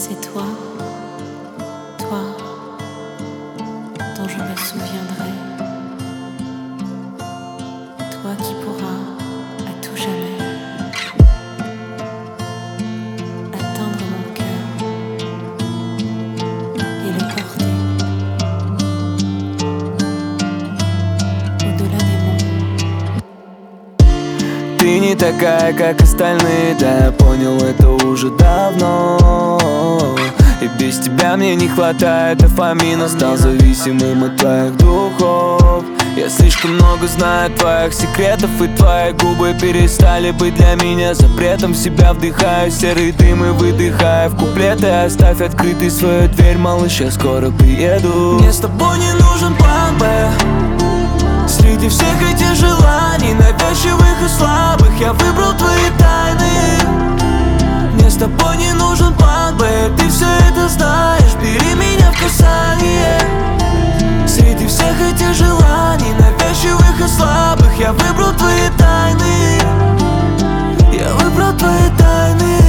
C'est toi, toi, dont je me souviendrai. Toi qui pourras à tout jamais atteindre mon cœur et le porter au-delà des mondes. Ты не такая, как остальные, да, я понял это уже давно. И без тебя мне не хватает дофамина. Стал зависимым от твоих духов. Я слишком много знаю твоих секретов, и твои губы перестали быть для меня запретом. В себя вдыхаю серый дым и выдыхаю в куплеты. Оставь открытой свою дверь, малыш, я скоро приеду. Мне с тобой не нужен план Б. Среди всех этих желаний, навязчивых и слабых, я выбрал твои тайны. Мне с тобой не нужен план Б, ты все это знаешь, бери меня в касание. Среди всех этих желаний, навязчивых и слабых, я выбрал твои тайны. Я выбрал твои тайны.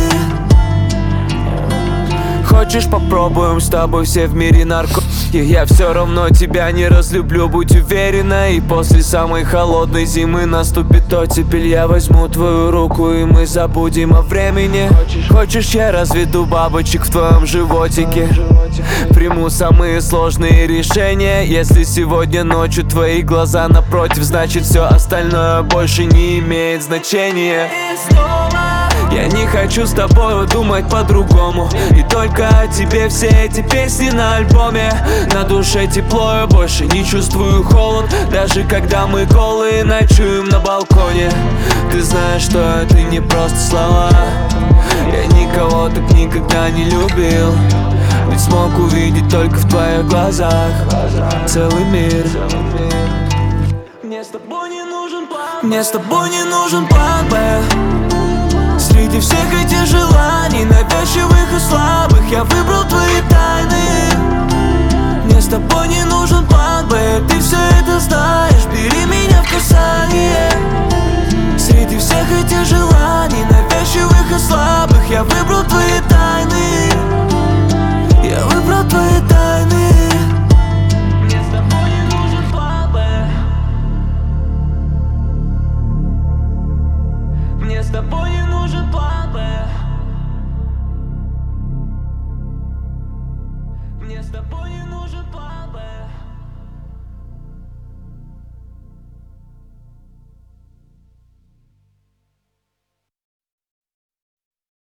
Хочешь, попробуем с тобой все в мире наркотики? Я все равно тебя не разлюблю, будь уверена. И после самой холодной зимы наступит оттепель. Я возьму твою руку, и мы забудем о времени. Хочешь, я разведу бабочек в твоем животике? Приму самые сложные решения. Если сегодня ночью твои глаза напротив, значит все остальное больше не имеет значения. Я не хочу с тобой думать по-другому, и только о тебе все эти песни на альбоме. На душе тепло, я больше не чувствую холод, даже когда мы голые ночуем на балконе. Ты знаешь, что это не просто слова. Я никого так никогда не любил, ведь смог увидеть только в твоих глазах целый мир. Мне с тобой не нужен план, мне с тобой не нужен план Б. Среди всех этих желаний, навязчивых и слабых, я выбрал твои